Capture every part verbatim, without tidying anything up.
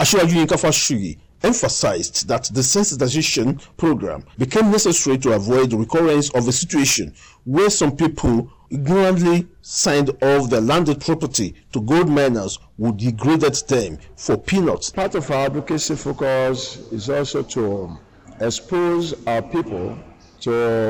Asiwaju Yinka Fashuyi emphasized that the sensitization program became necessary to avoid the recurrence of a situation where some people ignorantly signed off their landed property to gold miners who degraded them for peanuts. Part of our advocacy focus is also to expose our people to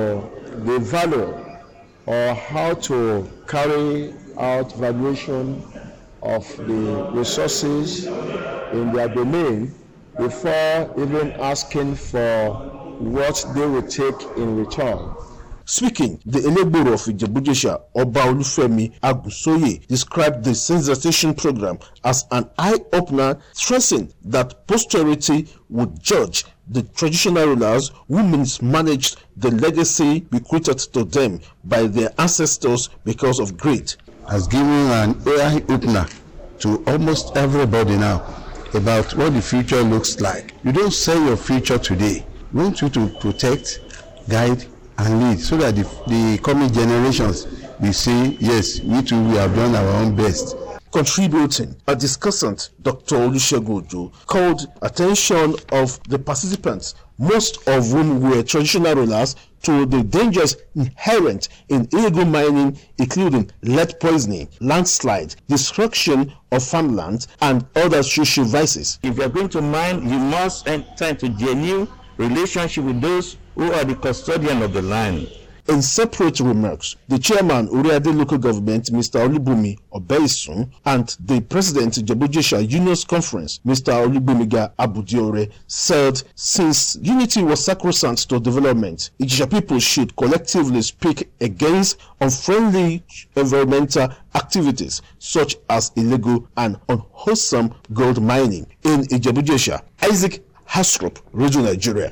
the value or how to carry out valuation of the resources in their domain before even asking for what they will take in return. Speaking, the Elegboro of Ijebu-Jesha, Oba Olufemi Agunsoye, described the sensitization program as an eye-opener, stressing that posterity would judge the traditional rulers who mismanaged the legacy bequeathed to them by their ancestors because of greed. Has given an eye-opener to almost everybody now about what the future looks like. You don't sell your future today. We want you to protect, guide, and lead so that the, the coming generations will say, yes, we too, we have done our own best. Contributing, a discussant, Doctor Olusegun Ojo, called attention of the participants, most of whom were traditional rulers, to the dangers inherent in illegal mining, including lead poisoning, landslide, destruction of farmland, and other social vices. If you are going to mine, you must enter into genuine relationship with those who are the custodian of the land. In separate remarks, the chairman Uriade Local Government, Mister Olubumi Obeisun, and the president Ijebu-Jesha Unions Conference, Mister Olubumiga Abudiore, said since unity was sacrosanct to development, Ijesha people should collectively speak against unfriendly environmental activities such as illegal and unwholesome gold mining. In Ijebu-Jesha, Isaac Hasrup, Radio Nigeria.